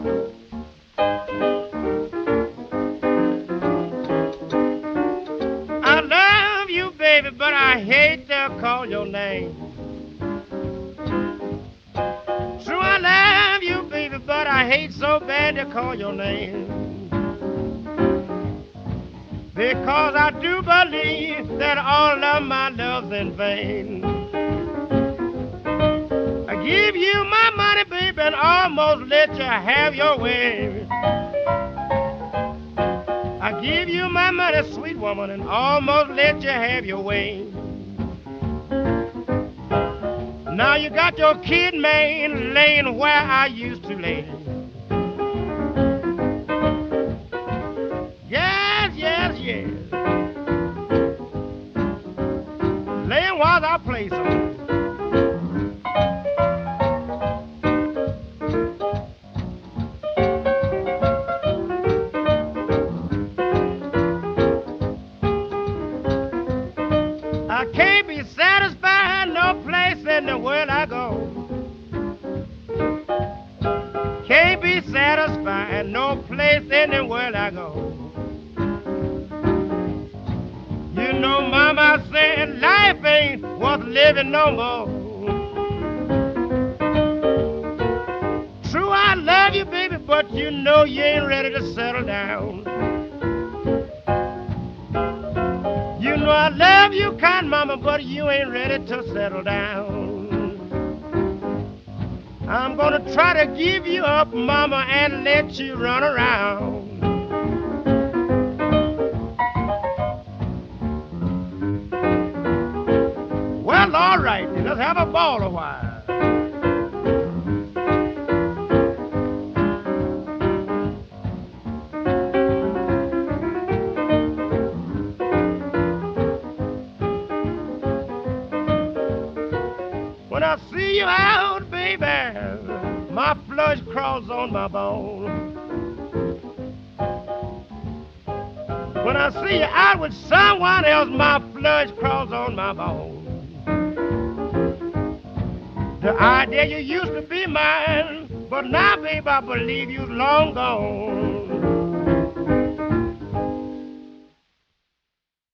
I love you, baby, but I hate to call your name. True, I love you, baby, but I hate so bad to call your name. Because I do believe that all of my love's in vain. I give you my money, baby, and almost let you have your way. I give you my money, sweet woman, and almost let you have your way. Now you got your kid man laying where I used to lay. Yes, yes, yes. Laying was our place on. I can't be satisfied no place in the world I go. Can't be satisfied no place in the world I go. You know mama said life ain't worth living no more. True, I love you, baby, but you know you ain't ready to settle down. You know I love you, kind mama, but you ain't ready to settle down. I'm gonna try to give you up, mama, and let you run around. Well, all right, then, let's have a ball a while. When I see you out, baby, my flesh crawls on my bone. When I see you out with someone else, my flesh crawls on my bone. The idea you used to be mine, but now, baby, I believe you're long gone.